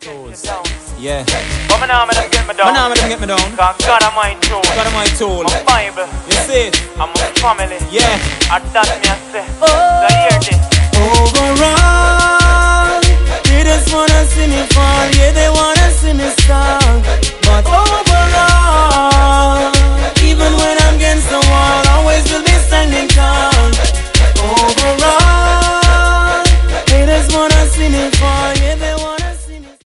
Tools. Yeah. But my name them get me down. My name them get me down. Cause God am my tool. God of my tool. My Bible. You see it? I'm my family. Yeah. And that me I say. So hear this. Overall, they just wanna see me fall. Yeah, they wanna see me strong. But overall,